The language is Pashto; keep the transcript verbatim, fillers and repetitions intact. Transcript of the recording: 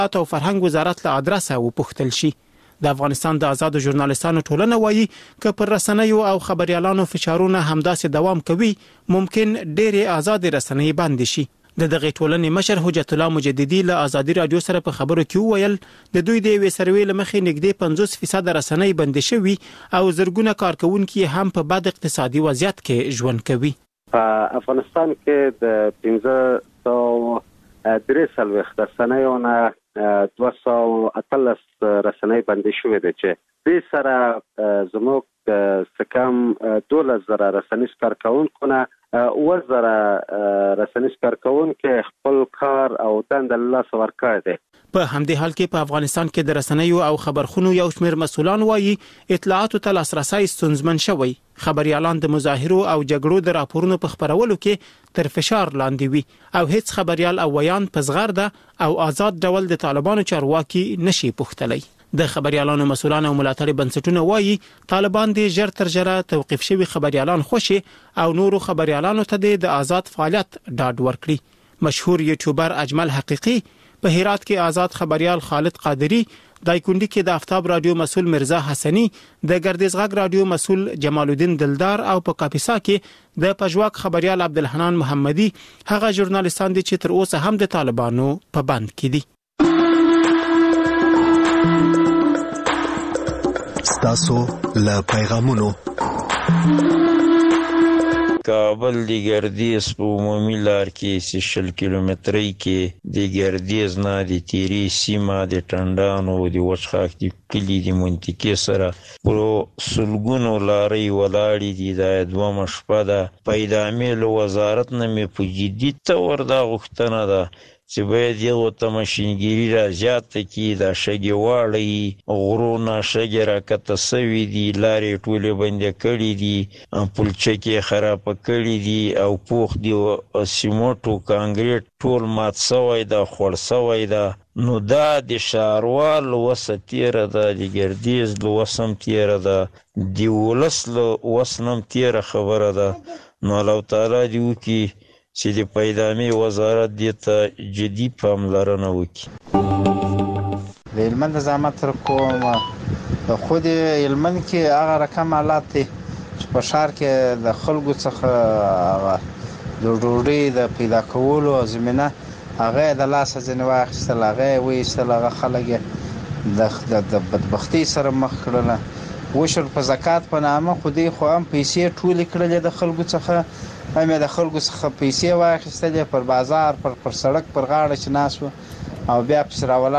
او فرهنګ وزارت له ادرسه وپوښتل شي. د افغانستان د آزادو ژورنالستانو ټولنه وایي که پر رسنیو او خبريالانو فشارونه همداسې دوام کوي ممکن ډېرې آزاد رسنۍ بند شي. د دغه ټولنې مشر حجت الله مجددي له آزادي رادیو سره په خبرو کې وویل د دوی د یوې سروې له مخې نږدې پنځوس فیصد رسنۍ بند شوي او زرګونه کارکونکي هم په بد اقتصادي وضعیت کې ژوند کوي. په افغانستان کې د پنځه سوه درې څلوېښت رسنیونه دوه سوه اتلس رسنۍ بندي شوې ده چې دې سره زموږ څه کم دولس زره رسنیز کارکونکو نه اووه زره رسنیز کارکونکي خپل کار او دنده له لاسه ورکړی دی. په همدې حال کې په افغانستان کې د رسنیو او خبرخونو یو شمېر مسؤلان وایي اطلاعاتو ته لاسرسی ستونزمن شوی. خبريالان د مظاهرو او جګړو د راپورونو په خبرولو کې تر فشار لاندې وي او هیڅ خبريال او ویان په زغرده او آزاد ډول د طالبانو چارواکي نشي پوښتلی. د خبريالانو مسؤلان او ملاتړي بنسټونه وایي طالبان د ژر تر ژره توقيف شوي خبريالان خوشي او نورو خبريالانو ته د آزاد فعالیت ډاډ ورکړي. مشهور یوټیوبر اجمل حقیقي په هرات کې آزاد خبريال خالد قادری، دایکندي کې د آفتاب رادیو مسؤل مرزا حسنی، د ګردیزغاګ رادیو مسؤل جمال الدین دلدار او په کاپیسا کې د پژواک خبريال عبدالحنان محمدي هغه ژورنالستان دي چې تر اوسه هم د طالبانو په بند کې دي. ستاسو له پیغامونو کابل د ګردیز په عمومي لار کې شل کیلومترۍ کې د ګردیز نه د تیری سیمه د ټنډانو د وچخاک د کلي د منطقې سره په سلګونو لارۍ ولاړې دي. دا دومره شپه ده. پیدامې له وزارت نه مې په جدي تور دا غوښتنه ده چې باید یو ته ماشینګیري را زیاته کړي. دا شګې واړوي، غرونه شګې راکته سوي دي، لارې ټولې بندې کړي دي، پلچکې خرابه کړي دي او پوخ دي سیمټو کانکریټ ټول مات سوی ده، خوړ سوی ده. نو دا د ښاروال وسه تیره ده، د ګردیز له وسه هم تیره ده، د ولس له وسه هم تیره خبره ده. نو الله تعالی دې وکړي چې د پیدامې وزارت دې ته جدي پاملرنه وکړي. د هلمند زحمت تر کوم خود هلمند کې هغه رقم حالات دي چې په ښار کې د خلکو څخه د ډوډۍ د پیدا کولو زمینه هغه د لاسه ځینې واخیستل، هغه یې وایستل، هغه خلک د بدبختۍ سره مخ کړله. وشر په زکات په نامه خو دې خو هم پیسې ټولې کړلې د خلکو څخه، هم د خلکو څخه پیسې واخیستلې، پر بازار پر پر سړک پر غاړه چې ناست و او بیا پسې راولاړ